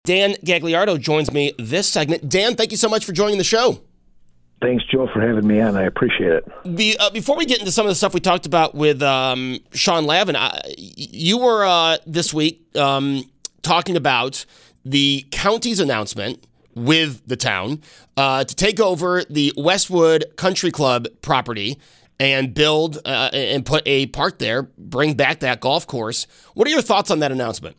Dan Gagliardo joins me this segment. Dan, thank you so much for joining the show. Thanks, Joe, for having me on. I appreciate it. Before we get into some of the stuff we talked about with Sean Lavin, you were this week talking about the county's announcement with the town to take over the Westwood Country Club property and build and put a park there, bring back that golf course. What are your thoughts on that announcement?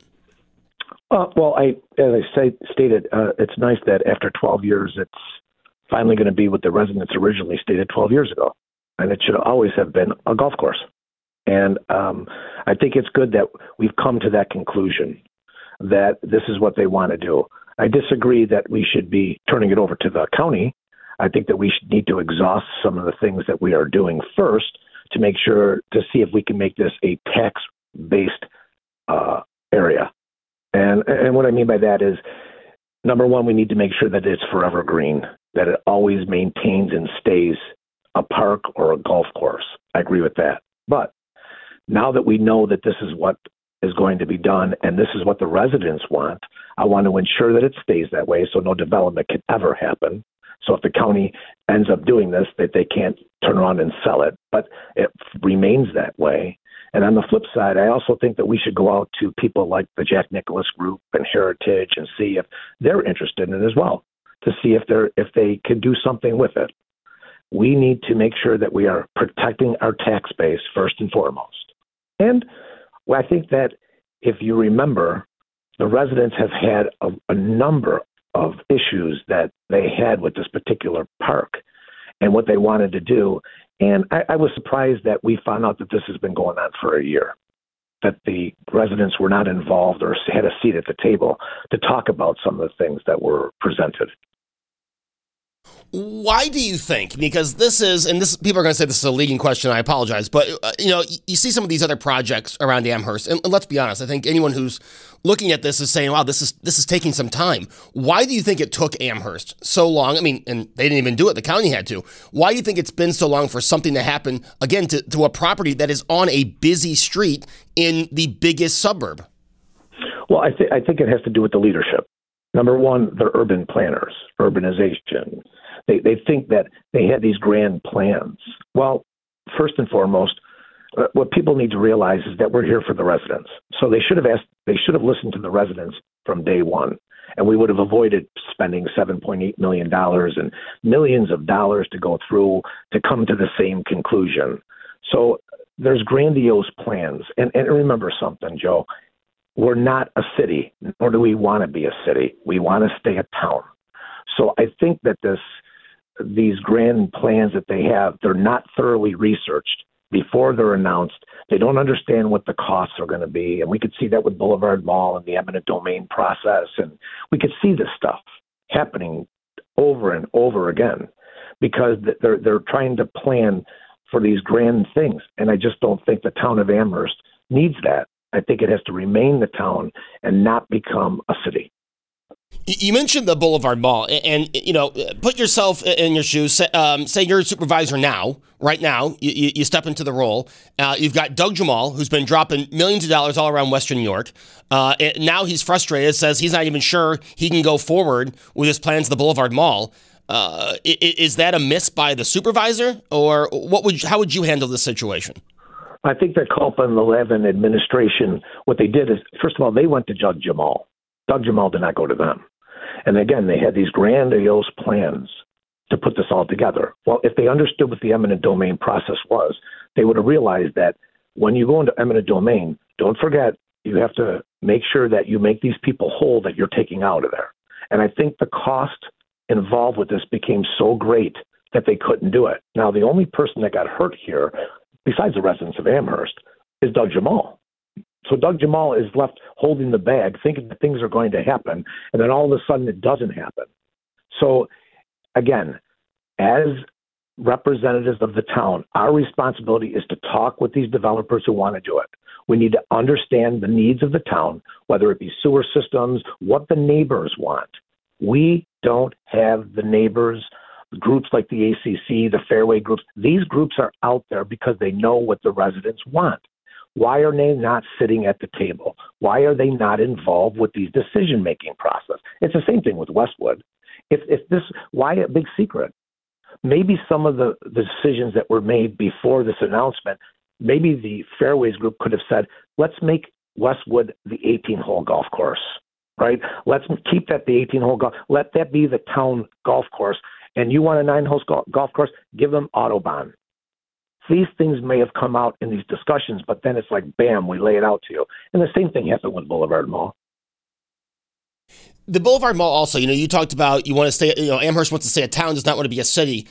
Well, as I stated, it's nice that after 12 years, it's finally going to be what the residents originally stated 12 years ago. And it should always have been a golf course. And I think it's good that we've come to that conclusion, that this is what they want to do. I disagree that we should be turning it over to the county. I think that we should need to exhaust some of the things that we are doing first to make sure to see if we can make this a tax-based area. And what I mean by that is, number one, we need to make sure that it's forever green, that it always maintains and stays a park or a golf course. I agree with that. But now that we know that this is what is going to be done and this is what the residents want, I want to ensure that it stays that way so no development can ever happen. So if the county ends up doing this, that they can't turn around and sell it, but it remains that way. And on the flip side, I also think that we should go out to people like the Jack Nicklaus Group and Heritage and see if they're interested in it as well, to see if they can do something with it. We need to make sure that we are protecting our tax base first and foremost. And I think that if you remember, the residents have had a number of issues that they had with this particular park and what they wanted to do. And I was surprised that we found out that this has been going on for a year, that the residents were not involved or had a seat at the table to talk about some of the things that were presented. Why do you think? Because this is, and this people are going to say this is a leading question. I apologize, but you see some of these other projects around Amherst, and let's be honest. I think anyone who's looking at this is saying, "Wow, this is taking some time." Why do you think it took Amherst so long? I mean, and they didn't even do it; the county had to. Why do you think it's been so long for something to happen again to a property that is on a busy street in the biggest suburb? Well, I think it has to do with the leadership. Number one, the urban planners, urbanization. They think that they had these grand plans. Well, first and foremost, what people need to realize is that we're here for the residents. So they should have listened to the residents from day one, and we would have avoided spending $7.8 million and millions of dollars to go through to come to the same conclusion. So there's grandiose plans. And remember something, Joe, we're not a city, nor do we want to be a city. We want to stay a town. So I think that these grand plans that they have, they're not thoroughly researched before they're announced. They don't understand what the costs are going to be. And we could see that with Boulevard Mall and the eminent domain process. And we could see this stuff happening over and over again because they're trying to plan for these grand things. And I just don't think the town of Amherst needs that. I think it has to remain the town and not become a city. You mentioned the Boulevard Mall, and put yourself in your shoes. Say you're a supervisor now, right now. You step into the role. You've got Doug Jamal, who's been dropping millions of dollars all around Western New York. Now he's frustrated, says he's not even sure he can go forward with his plans to the Boulevard Mall. Is that a miss by the supervisor, or how would you handle this situation? I think that Culpa and the Lavin administration, what they did is, first of all, they went to Doug Jamal. Doug Jamal did not go to them. And again, they had these grandiose plans to put this all together. Well, if they understood what the eminent domain process was, they would have realized that when you go into eminent domain, don't forget, you have to make sure that you make these people whole that you're taking out of there. And I think the cost involved with this became so great that they couldn't do it. Now, the only person that got hurt here, besides the residents of Amherst, is Doug Jamal. So Doug Jamal is left holding the bag, thinking that things are going to happen, and then all of a sudden it doesn't happen. So, again, as representatives of the town, our responsibility is to talk with these developers who want to do it. We need to understand the needs of the town, whether it be sewer systems, what the neighbors want. We don't have the neighbors, groups like the ACC, the Fairway groups. These groups are out there because they know what the residents want. Why are they not sitting at the table? Why are they not involved with these decision-making process? It's the same thing with Westwood. Why a big secret? Maybe some of the decisions that were made before this announcement, maybe the Fairways Group could have said, let's make Westwood the 18-hole golf course, right? Let's keep that the 18-hole golf. Let that be the town golf course. And you want a 9-hole golf course? Give them Autobahn. These things may have come out in these discussions, but then it's like, bam, we lay it out to you. And the same thing happened with Boulevard Mall. The Boulevard Mall also, you talked about you want to stay, Amherst wants to stay a town, does not want to be a city.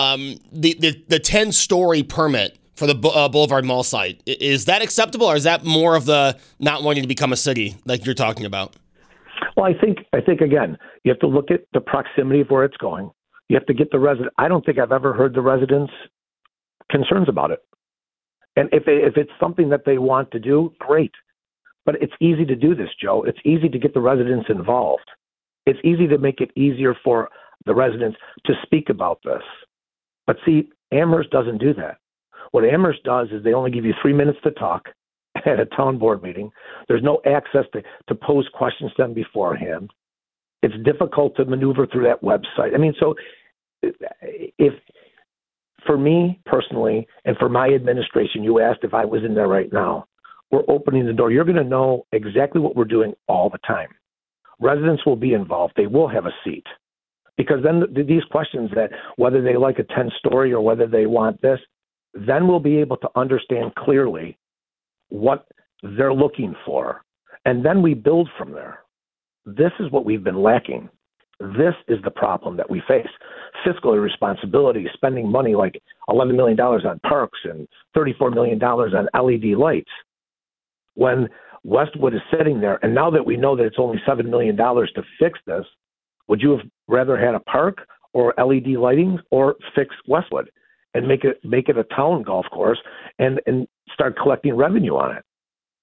The 10-story permit for the Boulevard Mall site, is that acceptable, or is that more of the not wanting to become a city like you're talking about? Well, I think again, you have to look at the proximity of where it's going. You have to get the resident. I don't think I've ever heard the residents' concerns about it. And if it's something that they want to do, great. But it's easy to do this, Joe. It's easy to get the residents involved. It's easy to make it easier for the residents to speak about this. But see, Amherst doesn't do that. What Amherst does is they only give you 3 minutes to talk at a town board meeting. There's no access to pose questions to them beforehand. It's difficult to maneuver through that website. I mean, so if for me personally and for my administration, you asked if I was in there right now, we're opening the door. You're going to know exactly what we're doing all the time. Residents will be involved. They will have a seat. Because then these questions that whether they like a 10-story or whether they want this, then we'll be able to understand clearly what they're looking for. And then we build from there. This is what we've been lacking. This is the problem that we face. Fiscal irresponsibility, spending money like $11 million on parks and $34 million on LED lights. When Westwood is sitting there, and now that we know that it's only $7 million to fix this, would you have rather had a park or LED lighting or fix Westwood and make it a town golf course and start collecting revenue on it?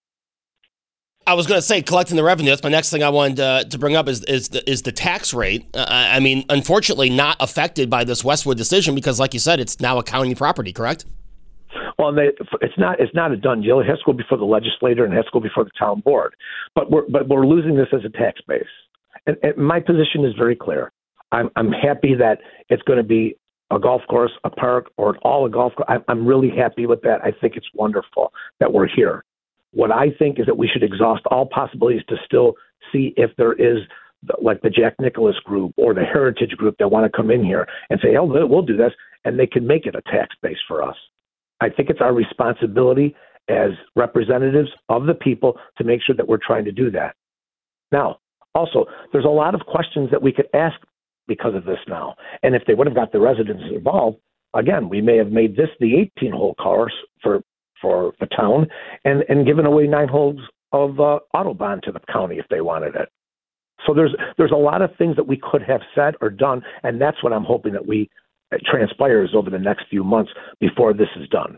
I was going to say collecting the revenue. That's my next thing I wanted to bring up is the tax rate. I mean, unfortunately, not affected by this Westwood decision because, like you said, it's now a county property, correct? Well, it's not a done deal. It has to go before the legislator and it has to go before the town board. But we're losing this as a tax base. And my position is very clear. I'm happy that it's going to be a golf course, a park, or all a golf course. I'm really happy with that. I think it's wonderful that we're here. What I think is that we should exhaust all possibilities to still see if there is, like the Jack Nicklaus group or the Heritage group that want to come in here and say, oh, we'll do this, and they can make it a tax base for us. I think it's our responsibility as representatives of the people to make sure that we're trying to do that. Now, also, there's a lot of questions that we could ask because of this now. And if they would have got the residents involved, again, we may have made this the 18-hole course for the town and given away 9 holes of Autobahn to the county if they wanted it. So there's a lot of things that we could have said or done, and that's what I'm hoping that transpires over the next few months before this is done.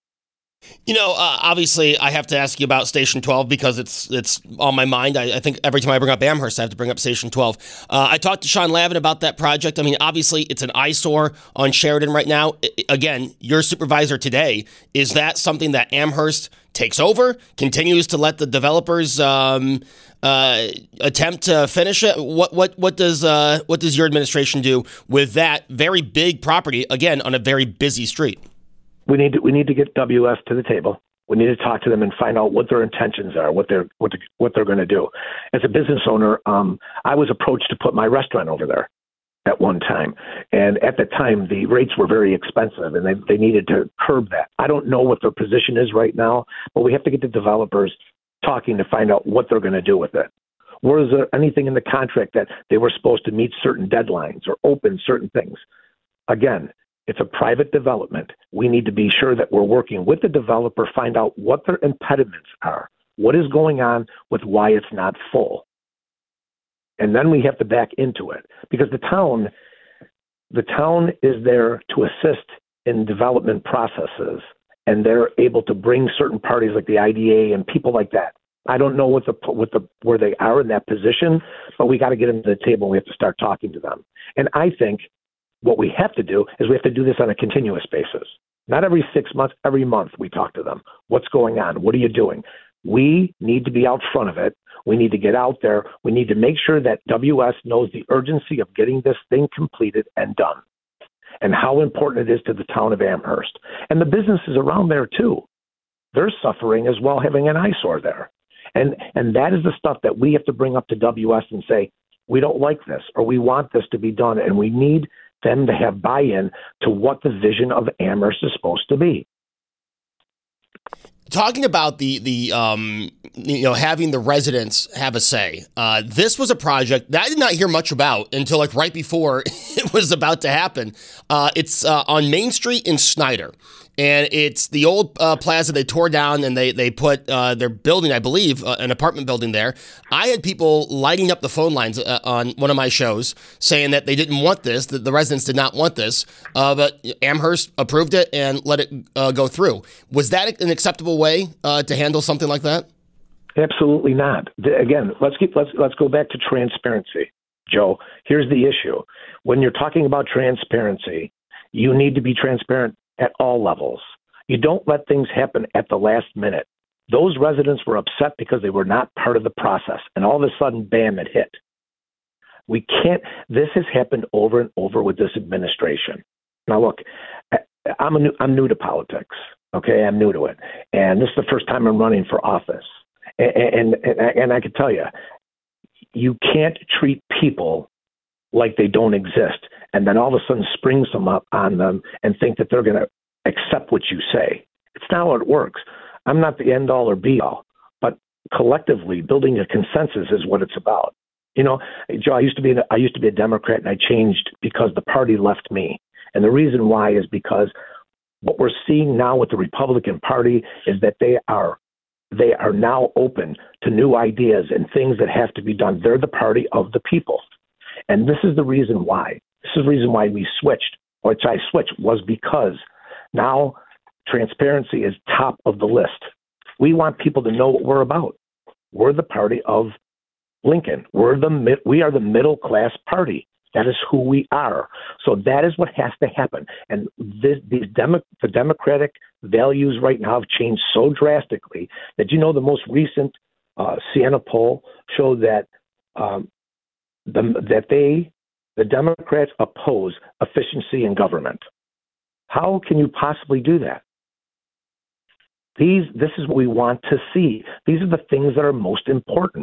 Obviously, I have to ask you about Station 12 because it's on my mind. I think every time I bring up Amherst, I have to bring up Station 12. I talked to Sean Lavin about that project. I mean, obviously, it's an eyesore on Sheridan right now. Again, your supervisor today. Is that something that Amherst takes over, continues to let the developers attempt to finish it? What does your administration do with that very big property, again, on a very busy street? We need to get WS to the table. We need to talk to them and find out what their intentions are, what they're going to do. As a business owner, I was approached to put my restaurant over there at one time, and at the time the rates were very expensive, and they needed to curb that. I don't know what their position is right now, but we have to get the developers talking to find out what they're going to do with it. Was there anything in the contract that they were supposed to meet certain deadlines or open certain things? Again, it's a private development. We need to be sure that we're working with the developer, find out what their impediments are, what is going on with why it's not full. And then we have to back into it because the town is there to assist in development processes, and they're able to bring certain parties like the IDA and people like that. I don't know where they are in that position, but we got to get them to the table and we have to start talking to them. And I think what we have to do is we have to do this on a continuous basis. Not every 6 months, every month we talk to them. What's going on? What are you doing? We need to be out front of it. We need to get out there. We need to make sure that WS knows the urgency of getting this thing completed and done, and how important it is to the town of Amherst. And the businesses around there, too. They're suffering as well, having an eyesore there. And that is the stuff that we have to bring up to WS and say, we don't like this, or we want this to be done, and we need them to have buy-in to what the vision of Amherst is supposed to be. Talking about the having the residents have a say, this was a project that I did not hear much about until like right before it was about to happen. It's on Main Street in Snyder. And it's the old plaza they tore down, and they put their building, I believe, an apartment building there. I had people lighting up the phone lines on one of my shows saying that they didn't want this, that the residents did not want this, but Amherst approved it and let it go through. Was that an acceptable way to handle something like that? Absolutely not. Again, let's go back to transparency, Joe. Here's the issue: when you're talking about transparency, you need to be transparent at all levels. You don't let things happen at the last minute. Those residents were upset because they were not part of the process, and all of a sudden, bam, it hit. We can't. This has happened over and over with this administration. Now, look, I'm new to politics. Okay, I'm new to it, and this is the first time I'm running for office. And I can tell you, you can't treat people like they don't exist, and then all of a sudden spring some up on them and think that they're going to accept what you say. It's not how it works. I'm not the end all or be all, but collectively building a consensus is what it's about. You know, Joe, I used to be a Democrat, and I changed because the party left me. And the reason why is because what we're seeing now with the Republican Party is that they are now open to new ideas and things that have to be done. They're the party of the people. And this is the reason why. This is the reason why we switched, which I switched, was because now transparency is top of the list. We want people to know what we're about. We're the party of Lincoln. We are the middle class party. That is who we are. So that is what has to happen. And the democratic values right now have changed so drastically that, the most recent Siena poll showed that the Democrats oppose efficiency in government. How can you possibly do that? This is what we want to see. These are the things that are most important.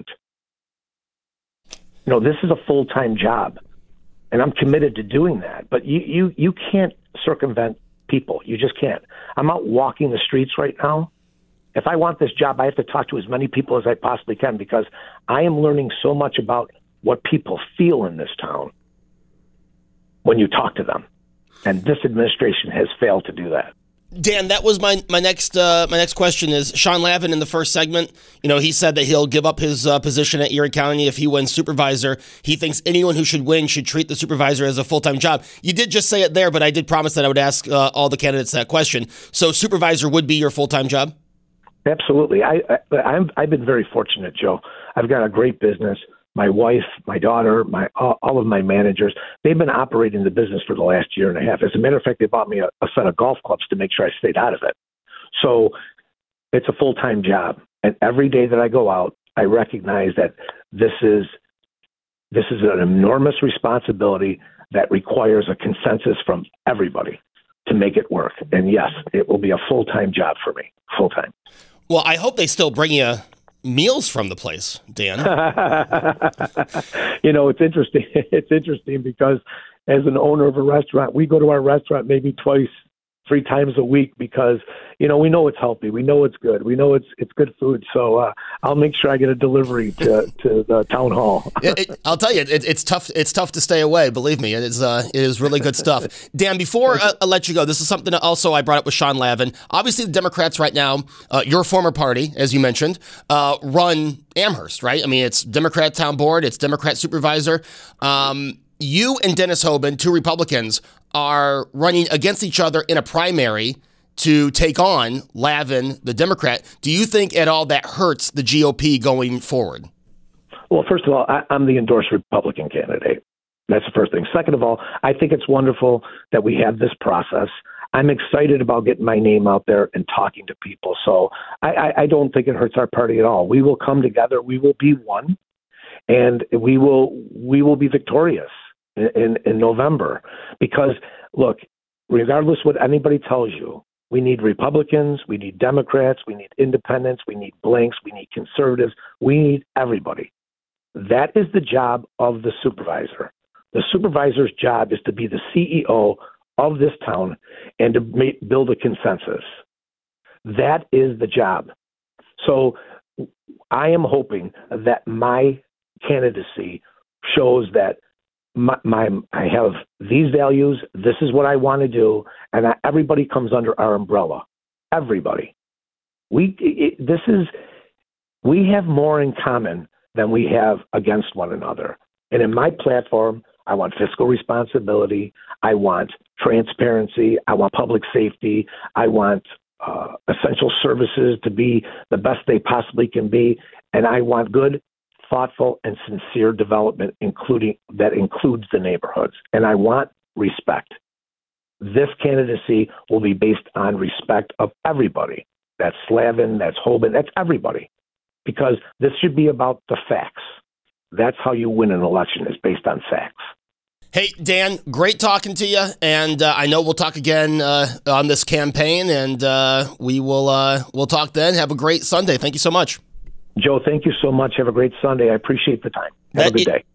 This is a full-time job, and I'm committed to doing that. But you can't circumvent people. You just can't. I'm out walking the streets right now. If I want this job, I have to talk to as many people as I possibly can, because I am learning so much about what people feel in this town when you talk to them. And this administration has failed to do that. Dan, that was my next question is Sean Lavin in the first segment. He said that he'll give up his position at Erie County if he wins supervisor. He thinks anyone who should win should treat the supervisor as a full-time job. You did just say it there, but I did promise that I would ask all the candidates that question. So supervisor would be your full-time job? Absolutely. I've been very fortunate, Joe. I've got a great business. My wife, my daughter, all of my managers, they've been operating the business for the last year and a half. As a matter of fact, they bought me a set of golf clubs to make sure I stayed out of it. So it's a full-time job. And every day that I go out, I recognize that this is an enormous responsibility that requires a consensus from everybody to make it work. And yes, it will be a full-time job for me, full-time. Well, I hope they still bring you meals from the place, Dan. It's interesting. It's interesting because as an owner of a restaurant, we go to our restaurant maybe 3 times a week because, we know it's healthy. We know it's good. We know it's good food. So I'll make sure I get a delivery to the town hall. I'll tell you, it's tough. It's tough to stay away. Believe me, it is really good stuff. Dan, before I let you go, this is something that also I brought up with Sean Lavin. Obviously, the Democrats right now, your former party, as you mentioned, run Amherst, right? I mean, it's Democrat town board, it's Democrat supervisor. You and Dennis Hoban, two Republicans, are running against each other in a primary to take on Lavin, the Democrat. Do you think at all that hurts the GOP going forward? Well, first of all, I'm the endorsed Republican candidate. That's the first thing. Second of all, I think it's wonderful that we have this process. I'm excited about getting my name out there and talking to people. So I don't think it hurts our party at all. We will come together. We will be one, and we will be victorious in November. Because, look, regardless what anybody tells you, we need Republicans, we need Democrats, we need independents, we need blanks, we need conservatives, we need everybody. That is the job of the supervisor. The supervisor's job is to be the CEO of this town and to build a consensus. That is the job. So I am hoping that my candidacy shows that I have these values. This is what I want to do, and everybody comes under our umbrella. Everybody. We have more in common than we have against one another. And in my platform, I want fiscal responsibility. I want transparency. I want public safety. I want essential services to be the best they possibly can be, and I want good, thoughtful, and sincere development, that includes the neighborhoods. And I want respect. This candidacy will be based on respect of everybody. That's Slavin, that's Hoban, that's everybody. Because this should be about the facts. That's how you win an election, is based on facts. Hey, Dan, great talking to you. And I know we'll talk again on this campaign, and we'll talk then. Have a great Sunday. Thank you so much. Joe, thank you so much. Have a great Sunday. I appreciate the time. Have a good day.